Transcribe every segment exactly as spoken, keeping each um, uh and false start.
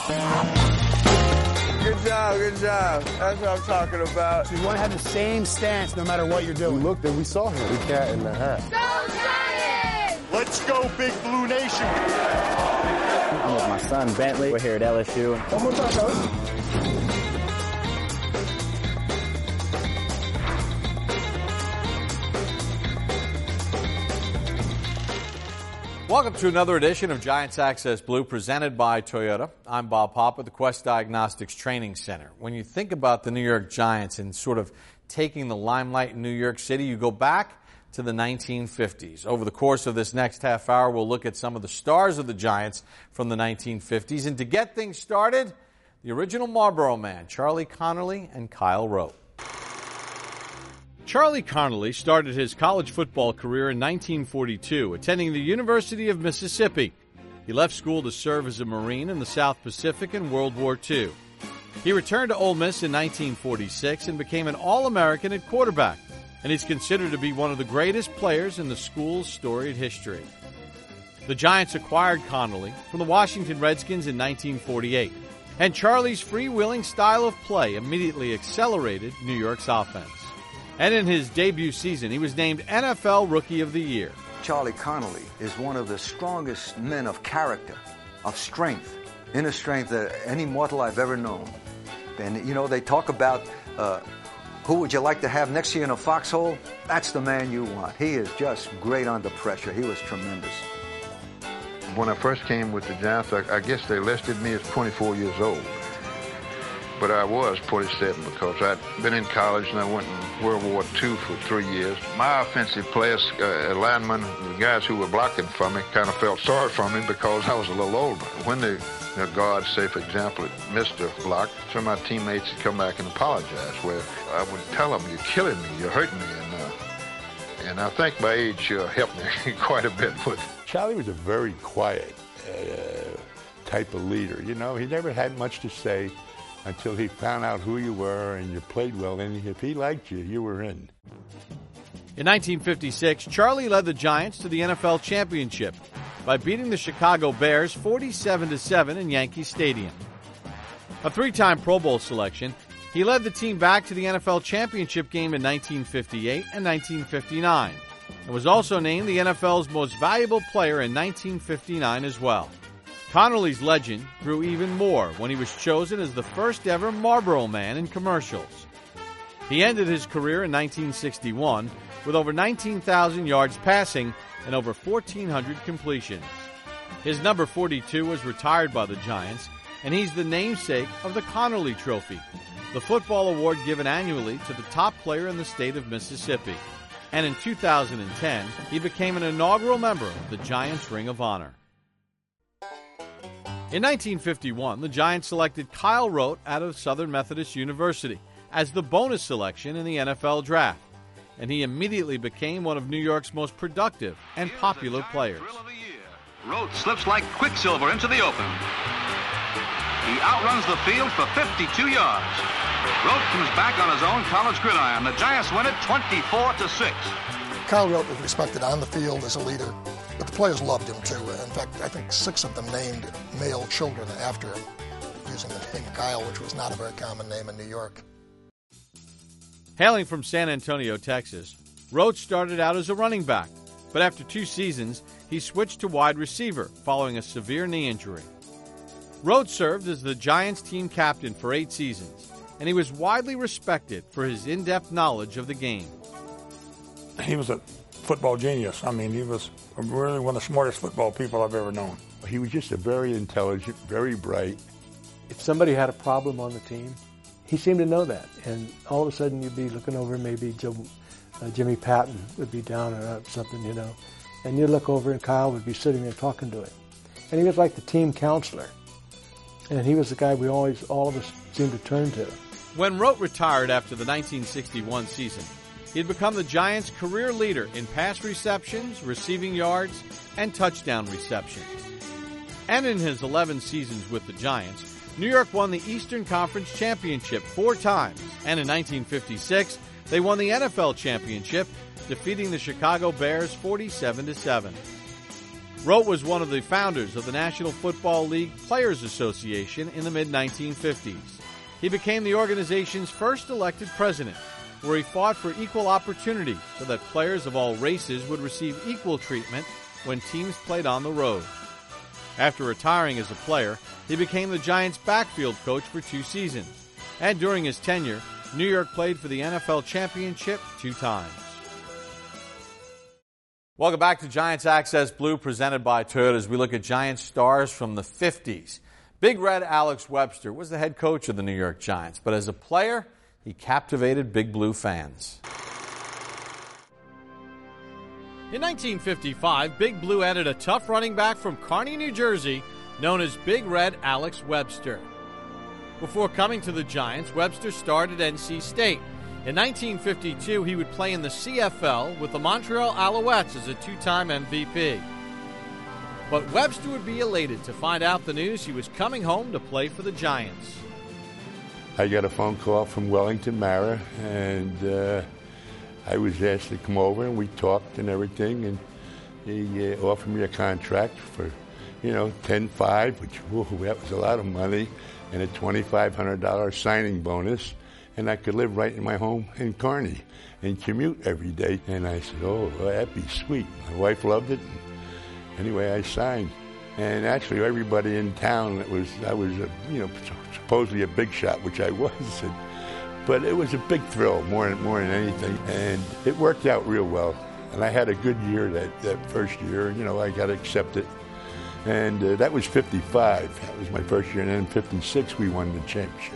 Good job, good job. That's what I'm talking about. So you want to have the same stance no matter what you're doing. We looked and we saw him. The cat in the hat. Go Giants! Let's go, Big Blue Nation. I'm with my son, Bentley. We're here at L S U. One more time, Coach. Welcome to another edition of Giants Access Blue presented by Toyota. I'm Bob Pop at the Quest Diagnostics Training Center. When you think about the New York Giants and sort of taking the limelight in New York City, you go back to the nineteen fifties. Over the course of this next half hour, we'll look at some of the stars of the Giants from the nineteen fifties. And to get things started, the original Marlboro Man, Charlie Conerly and Kyle Rote. Charlie Conerly started his college football career in nineteen forty-two, attending the University of Mississippi. He left school to serve as a Marine in the South Pacific in World War Two. He returned to Ole Miss in nineteen forty-six and became an All-American at quarterback, and he's considered to be one of the greatest players in the school's storied history. The Giants acquired Conerly from the Washington Redskins in nineteen forty-eight, and Charlie's freewheeling style of play immediately accelerated New York's offense. And in his debut season, he was named N F L Rookie of the Year. Charlie Conerly is one of the strongest men of character, of strength, inner strength that any mortal I've ever known. And, you know, they talk about uh, who would you like to have next to you in a foxhole? That's the man you want. He is just great under pressure. He was tremendous. When I first came with the Giants, I, I guess they listed me as twenty-four years old. But I was forty-seven because I'd been in college and I went in World War Two for three years. My offensive players, uh, linemen, the guys who were blocking for me, kind of felt sorry for me because I was a little older. When the you know, guards, say for example, missed a block, some of my teammates would come back and apologize. Where I would tell them, "You're killing me, you're hurting me," and uh, and I think my age uh, helped me quite a bit with it. Charlie was a very quiet uh, type of leader. You know, he never had much to say until he found out who you were and you played well. And if he liked you, you were in. In nineteen fifty-six, Charlie led the Giants to the N F L championship by beating the Chicago Bears forty-seven to seven in Yankee Stadium. A three-time Pro Bowl selection, he led the team back to the N F L championship game in nineteen fifty-eight and nineteen fifty-nine, and was also named the N F L's most valuable player in nineteen fifty-nine as well. Conerly's legend grew even more when he was chosen as the first ever Marlboro Man in commercials. He ended his career in nineteen sixty-one with over nineteen thousand yards passing and over fourteen hundred completions. His number forty-two was retired by the Giants, and he's the namesake of the Conerly Trophy, the football award given annually to the top player in the state of Mississippi. And in two thousand ten, he became an inaugural member of the Giants Ring of Honor. In nineteen fifty-one, the Giants selected Kyle Rote out of Southern Methodist University as the bonus selection in the N F L Draft, and he immediately became one of New York's most productive and popular players. Rote slips like quicksilver into the open. He outruns the field for fifty-two yards. Rote comes back on his own college gridiron. The Giants win it twenty-four to six. Kyle Rote was respected on the field as a leader, but the players loved him too. In fact, I think six of them named male children after him, using the name Kyle, which was not a very common name in New York. Hailing from San Antonio, Texas, Rote started out as a running back, but after two seasons, he switched to wide receiver following a severe knee injury. Rote served as the Giants team captain for eight seasons, and he was widely respected for his in-depth knowledge of the game. He was a football genius. I mean, he was really one of the smartest football people I've ever known. He was just a very intelligent, very bright. If somebody had a problem on the team, he seemed to know that. And all of a sudden you'd be looking over, maybe Joe, uh, Jimmy Patton would be down or something, you know. And you'd look over and Kyle would be sitting there talking to him. And he was like the team counselor. And he was the guy we always, all of us seemed to turn to. When Rote retired after the nineteen sixty-one season, he had become the Giants' career leader in pass receptions, receiving yards, and touchdown receptions. And in his eleven seasons with the Giants, New York won the Eastern Conference Championship four times, and in nineteen fifty-six, they won the N F L Championship, defeating the Chicago Bears forty-seven to seven. Rote was one of the founders of the National Football League Players Association in the mid nineteen fifties. He became the organization's first elected president, where he fought for equal opportunity so that players of all races would receive equal treatment when teams played on the road. After retiring as a player, he became the Giants' backfield coach for two seasons. And during his tenure, New York played for the N F L championship two times. Welcome back to Giants Access Blue, presented by Toyota, as we look at Giants stars from the fifties. Big Red Alex Webster was the head coach of the New York Giants, but as a player, he captivated Big Blue fans. In nineteen fifty-five, Big Blue added a tough running back from Kearny, New Jersey, known as Big Red Alex Webster. Before coming to the Giants, Webster starred at N C State. In nineteen fifty-two, he would play in the C F L with the Montreal Alouettes as a two-time M V P. But Webster would be elated to find out the news he was coming home to play for the Giants. I got a phone call from Wellington Mara, and uh, I was asked to come over, and we talked and everything, and he uh, offered me a contract for, you know, ten five, which, whoa, that was a lot of money, and a twenty-five hundred dollars signing bonus, and I could live right in my home in Kearny and commute every day. And I said, oh, well, that'd be sweet. My wife loved it. Anyway, I signed. And actually, everybody in town, that was I was, a, you know, supposedly a big shot, which I was. And, but it was a big thrill, more than, more than anything. And it worked out real well. And I had a good year that, that first year. You know, I got accepted. And uh, that was fifty-five. That was my first year. And then in fifty-six, we won the championship.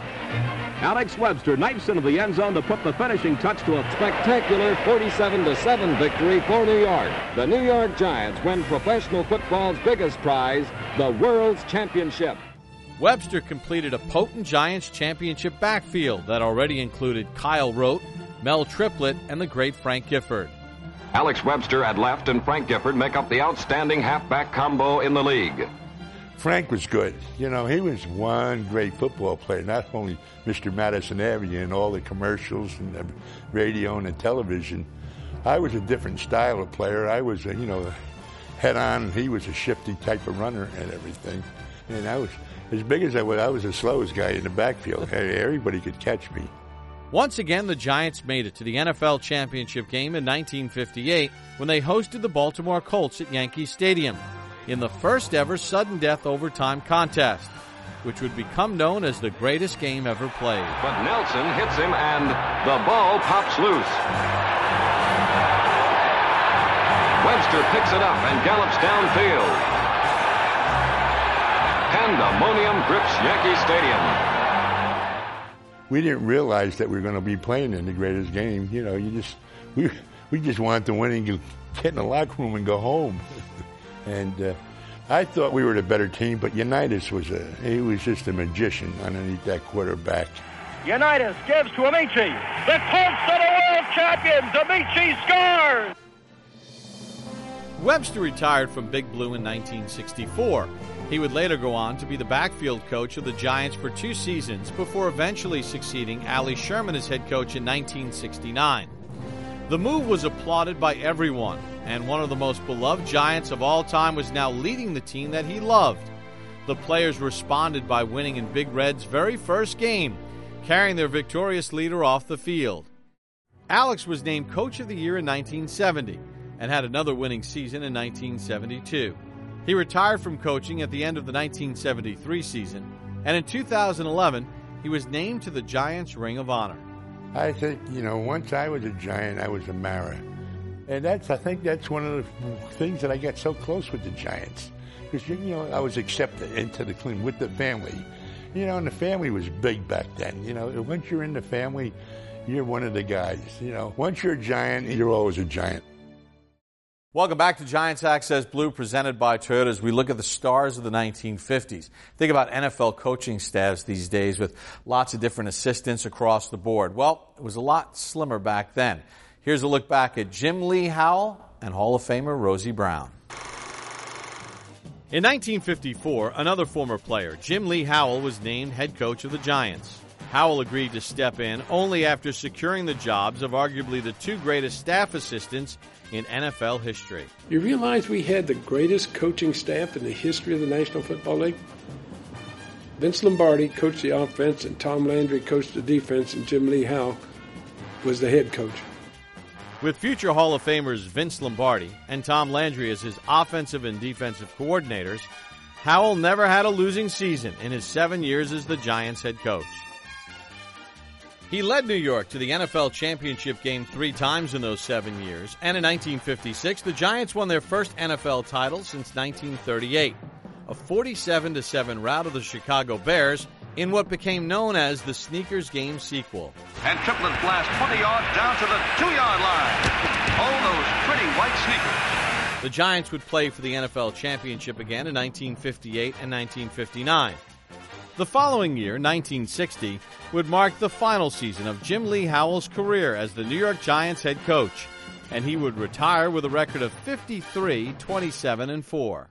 Alex Webster knifes into the end zone to put the finishing touch to a spectacular forty-seven to seven victory for New York. The New York Giants win professional football's biggest prize, the World's Championship. Webster completed a potent Giants championship backfield that already included Kyle Rote, Mel Triplett, and the great Frank Gifford. Alex Webster at left and Frank Gifford make up the outstanding halfback combo in the league. Frank was good. You know, he was one great football player, not only Mister Madison Avenue and all the commercials and the radio and the television. I was a different style of player. I was, a, you know, head-on. He was a shifty type of runner and everything. And I was, as big as I was, I was the slowest guy in the backfield. Everybody could catch me. Once again, the Giants made it to the N F L championship game in nineteen fifty-eight when they hosted the Baltimore Colts at Yankee Stadium in the first ever sudden death overtime contest, which would become known as the greatest game ever played. But Nelson hits him and the ball pops loose. Webster picks it up and gallops downfield. Pandemonium grips Yankee Stadium. We didn't realize that we were going to be playing in the greatest game. You know, you just we we just wanted to win and get in the locker room and go home. And uh, I thought we were the better team, but Unitas was a he was just a magician underneath that quarterback. Unitas gives to Amici. The Colts are the world champions. Amici scores. Webster retired from Big Blue in nineteen sixty-four. He would later go on to be the backfield coach of the Giants for two seasons before eventually succeeding Ali Sherman as head coach in nineteen sixty-nine. The move was applauded by everyone, and one of the most beloved Giants of all time was now leading the team that he loved. The players responded by winning in Big Red's very first game, carrying their victorious leader off the field. Alex was named Coach of the Year in nineteen seventy and had another winning season in nineteen seventy-two. He retired from coaching at the end of the nineteen seventy-three season, and in two thousand eleven, he was named to the Giants Ring of Honor. I think, you know, once I was a Giant, I was a Mara. And that's, I think that's one of the things that I got so close with the Giants. Because, you know, I was accepted into the team with the family. You know, and the family was big back then. You know, once you're in the family, you're one of the guys. You know, once you're a Giant, you're always a Giant. Welcome back to Giants Access Blue, presented by Toyota, as we look at the stars of the nineteen fifties. Think about N F L coaching staffs these days with lots of different assistants across the board. Well, it was a lot slimmer back then. Here's a look back at Jim Lee Howell and Hall of Famer Rosie Brown. In nineteen fifty-four, another former player, Jim Lee Howell, was named head coach of the Giants. Howell agreed to step in only after securing the jobs of arguably the two greatest staff assistants in N F L history. You realize we had the greatest coaching staff in the history of the National Football League? Vince Lombardi coached the offense, and Tom Landry coached the defense, and Jim Lee Howe was the head coach. With future Hall of Famers Vince Lombardi and Tom Landry as his offensive and defensive coordinators, Howell never had a losing season in his seven years as the Giants head coach. He led New York to the N F L championship game three times in those seven years, and in nineteen fifty-six, the Giants won their first N F L title since nineteen thirty-eight, a forty-seven to seven rout of the Chicago Bears in what became known as the Sneakers Game sequel. And Triplett blast twenty yards down to the two-yard line. Oh, those pretty white sneakers. The Giants would play for the N F L championship again in nineteen fifty-eight and nineteen fifty-nine. The following year, nineteen sixty, would mark the final season of Jim Lee Howell's career as the New York Giants head coach, and he would retire with a record of fifty-three, twenty-seven, and four.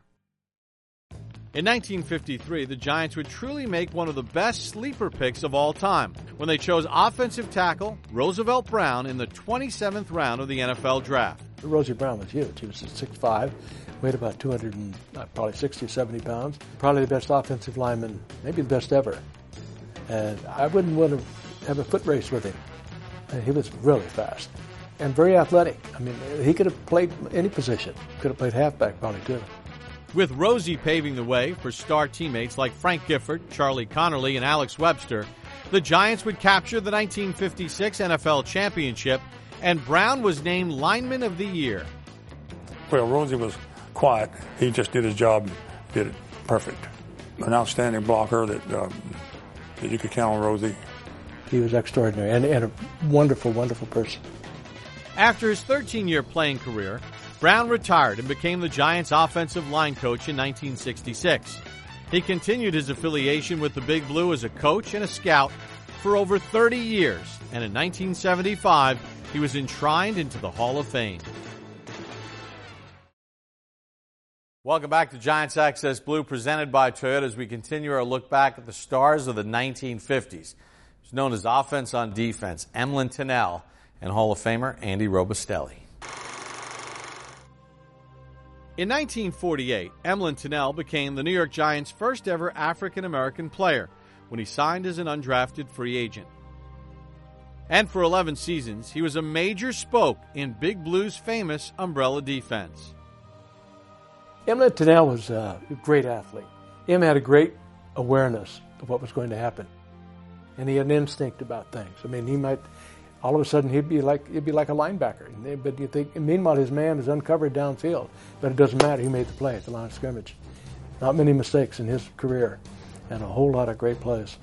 In nineteen fifty-three, the Giants would truly make one of the best sleeper picks of all time when they chose offensive tackle Roosevelt Brown in the twenty-seventh round of the N F L draft. Rosie Brown was huge. He was six five, weighed about two hundred, and, uh, probably sixty or seventy pounds. Probably the best offensive lineman, maybe the best ever. And I wouldn't want to have a foot race with him. And he was really fast and very athletic. I mean, he could have played any position. Could have played halfback probably too. With Rosie paving the way for star teammates like Frank Gifford, Charlie Connerly, and Alex Webster, the Giants would capture the nineteen fifty-six N F L championship, and Brown was named Lineman of the Year. Well, Rosie was quiet. He just did his job and did it perfect. An outstanding blocker that, um, that you could count on Rosie. He was extraordinary and, and a wonderful, wonderful person. After his thirteen-year playing career, Brown retired and became the Giants' offensive line coach in nineteen sixty-six. He continued his affiliation with the Big Blue as a coach and a scout for over thirty years, and in nineteen seventy-five, he was enshrined into the Hall of Fame. Welcome back to Giants Access Blue, presented by Toyota, as we continue our look back at the stars of the nineteen fifties. It's known as Offense on Defense, Emlen Tunnell, and Hall of Famer Andy Robustelli. In nineteen forty-eight, Emlen Tunnell became the New York Giants' first ever African-American player when he signed as an undrafted free agent. And for eleven seasons, he was a major spoke in Big Blue's famous umbrella defense. Emlen Tunnell was a great athlete. Em had a great awareness of what was going to happen, and he had an instinct about things. I mean, he might, all of a sudden, he'd be like he'd be like a linebacker. But you think, meanwhile, his man was uncovered downfield. But it doesn't matter. He made the play at the line of scrimmage. Not many mistakes in his career, and a whole lot of great plays.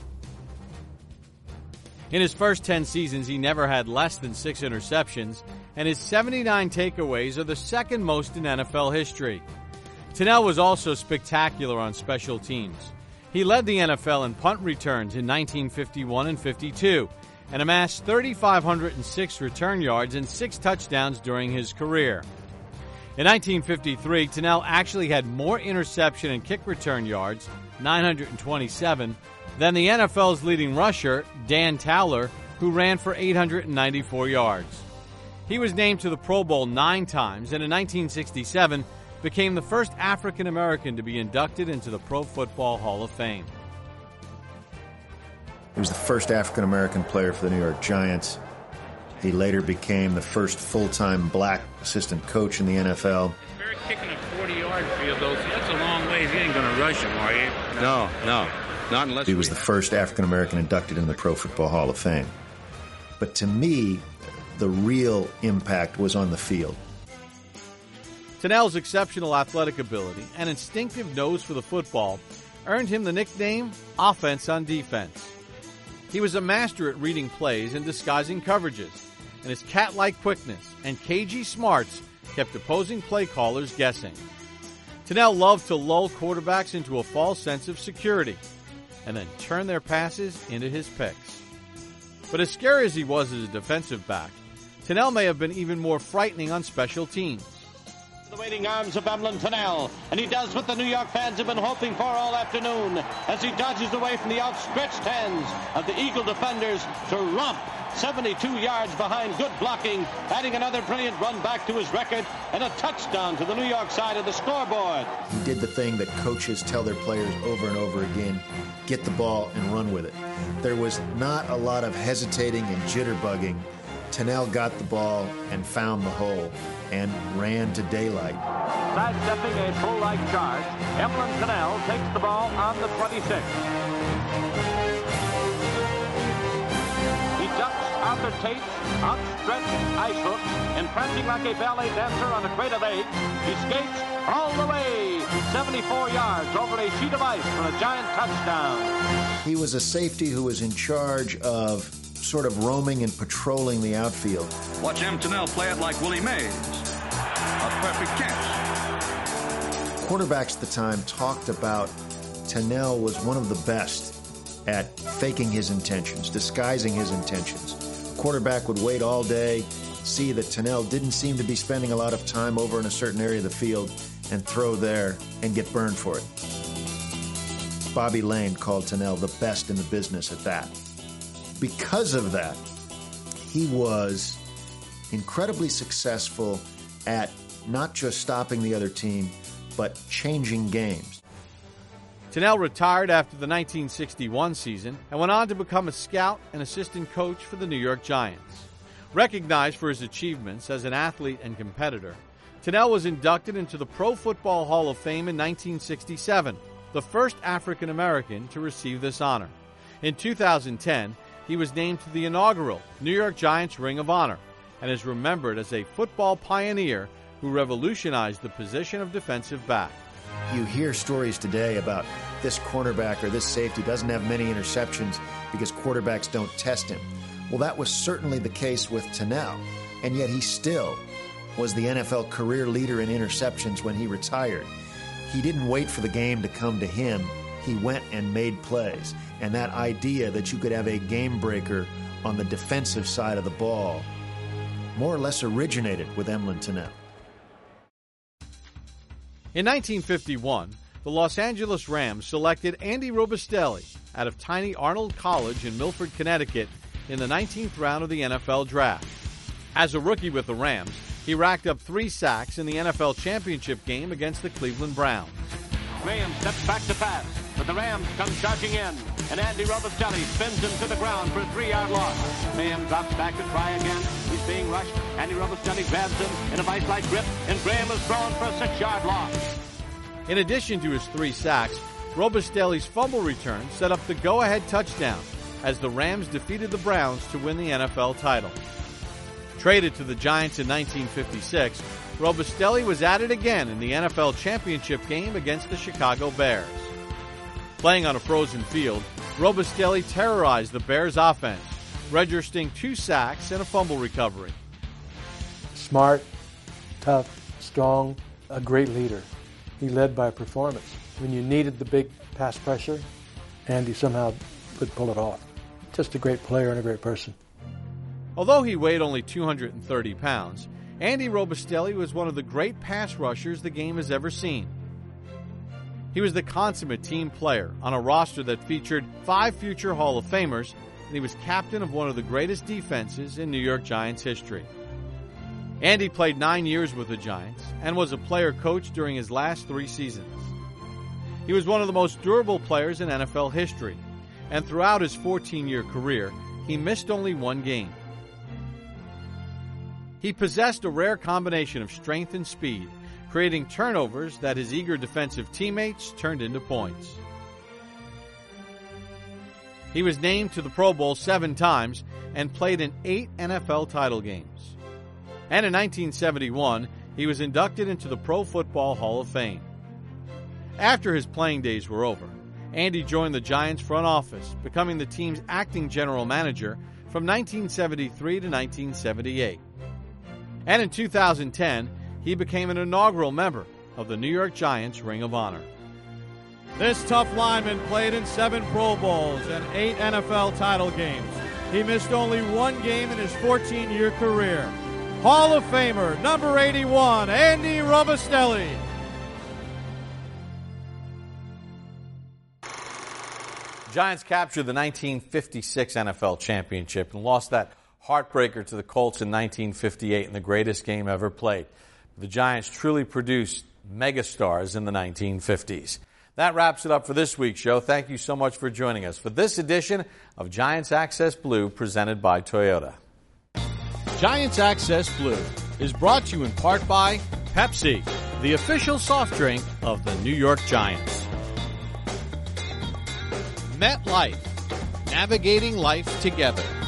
In his first ten seasons, he never had less than six interceptions, and his seventy-nine takeaways are the second most in N F L history. Tunnell was also spectacular on special teams. He led the N F L in punt returns in nineteen fifty-one and fifty-two, and amassed three thousand five hundred six return yards and six touchdowns during his career. In nineteen fifty-three, Tunnell actually had more interception and kick return yards, nine hundred twenty-seven, than the N F L's leading rusher, Dan Towler, who ran for eight hundred ninety-four yards. He was named to the Pro Bowl nine times, and in nineteen sixty-seven became the first African American to be inducted into the Pro Football Hall of Fame. He was the first African American player for the New York Giants. He later became the first full-time black assistant coach in the N F L. Barry kicking a forty-yard field, though, so that's a long ways. You ain't going to rush him, are you? No, no, not unless he was the first African American inducted into the Pro Football Hall of Fame. But to me, the real impact was on the field. Tunnell's exceptional athletic ability and instinctive nose for the football earned him the nickname Offense on Defense. He was a master at reading plays and disguising coverages, and his cat-like quickness and cagey smarts kept opposing play callers guessing. Tunnell loved to lull quarterbacks into a false sense of security and then turn their passes into his picks. But as scary as he was as a defensive back, Tunnell may have been even more frightening on special teams. The waiting arms of Emlen Tunnell, and he does what the New York fans have been hoping for all afternoon as he dodges away from the outstretched hands of the Eagle defenders to romp seventy-two yards behind good blocking, adding another brilliant run back to his record and a touchdown to the New York side of the scoreboard. He did the thing that coaches tell their players over and over again, get the ball and run with it. There was not a lot of hesitating and jitterbugging. Tunnell got the ball and found the hole and ran to daylight. Sidestepping a bull-like charge, Emlen Tunnell takes the ball on the twenty-six. He ducks Arthur Tate's outstretched ice hook and prancing like a ballet dancer on a crate of eggs, he skates all the way, seventy-four yards over a sheet of ice for a giant touchdown. He was a safety who was in charge of sort of roaming and patrolling the outfield. Watch M. Tunnell play it like Willie Mays. A perfect catch. Quarterbacks at the time talked about Tunnell was one of the best at faking his intentions, disguising his intentions. Quarterback would wait all day, see that Tunnell didn't seem to be spending a lot of time over in a certain area of the field, and throw there and get burned for it. Bobby Lane called Tunnell the best in the business at that. Because of that, he was incredibly successful at not just stopping the other team, but changing games. Tunnell retired after the nineteen sixty-one season and went on to become a scout and assistant coach for the New York Giants. Recognized for his achievements as an athlete and competitor, Tunnell was inducted into the Pro Football Hall of Fame in nineteen sixty-seven, the first African American to receive this honor. In two thousand ten, he was named to the inaugural New York Giants Ring of Honor and is remembered as a football pioneer who revolutionized the position of defensive back. You hear stories today about this cornerback or this safety doesn't have many interceptions because quarterbacks don't test him. Well, that was certainly the case with Tunnell, and yet he still was the N F L career leader in interceptions when he retired. He didn't wait for the game to come to him. He went and made plays. And that idea that you could have a game breaker on the defensive side of the ball more or less originated with Emlen Tunnell. In nineteen fifty-one, the Los Angeles Rams selected Andy Robustelli out of tiny Arnold College in Milford, Connecticut in the nineteenth round of the N F L Draft. As a rookie with the Rams, he racked up three sacks in the N F L championship game against the Cleveland Browns. Graham steps back to pass, but the Rams come charging in, and Andy Robustelli spins him to the ground for a three-yard loss. Graham drops back to try again. He's being rushed. Andy Robustelli grabs him in a vice-like grip, and Graham is thrown for a six-yard loss. In addition to his three sacks, Robustelli's fumble return set up the go-ahead touchdown as the Rams defeated the Browns to win the N F L title. Traded to the Giants in nineteen fifty-six, Robustelli was at it again in the N F L championship game against the Chicago Bears. Playing on a frozen field, Robustelli terrorized the Bears' offense, registering two sacks and a fumble recovery. Smart, tough, strong, a great leader. He led by performance. When you needed the big pass pressure, Andy somehow would pull it off. Just a great player and a great person. Although he weighed only two hundred thirty pounds, Andy Robustelli was one of the great pass rushers the game has ever seen. He was the consummate team player on a roster that featured five future Hall of Famers, and he was captain of one of the greatest defenses in New York Giants history. Andy played nine years with the Giants and was a player coach during his last three seasons. He was one of the most durable players in N F L history, and throughout his fourteen-year career, he missed only one game. He possessed a rare combination of strength and speed, creating turnovers that his eager defensive teammates turned into points. He was named to the Pro Bowl seven times and played in eight N F L title games. And in nineteen seventy-one, he was inducted into the Pro Football Hall of Fame. After his playing days were over, Andy joined the Giants front office, becoming the team's acting general manager from nineteen seventy-three to nineteen seventy-eight. And in two thousand ten, he became an inaugural member of the New York Giants Ring of Honor. This tough lineman played in seven Pro Bowls and eight N F L title games. He missed only one game in his fourteen-year career. Hall of Famer, number eighty-one, Andy Robustelli. Giants captured the nineteen fifty-six N F L championship and lost that heartbreaker to the Colts in nineteen fifty-eight in the greatest game ever played. The Giants truly produced megastars in the nineteen fifties. That wraps it up for this week's show. Thank you so much for joining us for this edition of Giants Access Blue presented by Toyota. Giants Access Blue is brought to you in part by Pepsi, the official soft drink of the New York Giants. MetLife, navigating life together.